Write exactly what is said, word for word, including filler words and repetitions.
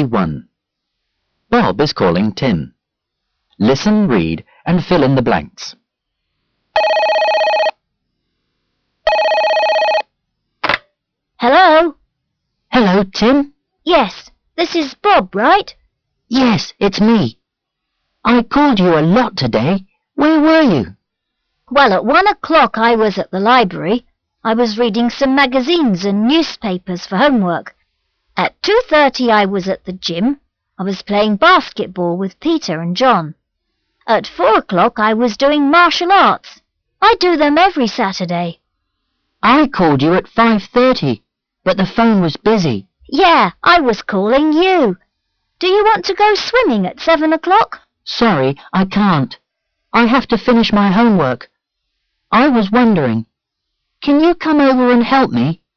one. Bob is calling Tim. Listen, read, and fill in the blanks. Hello? Hello, Tim? Yes, this is Bob, right? Yes, it's me. I called you a lot today. Where were you? Well, at one o'clock I was at the library. I was reading some magazines and newspapers for homework. At two thirty I was at the gym. I was playing basketball with Peter and John. At four o'clock I was doing martial arts. I do them every Saturday. I called you at five thirty, but the phone was busy. Yeah, I was calling you. Do you want to go swimming at seven o'clock? Sorry, I can't. I have to finish my homework. I was wondering, can you come over and help me?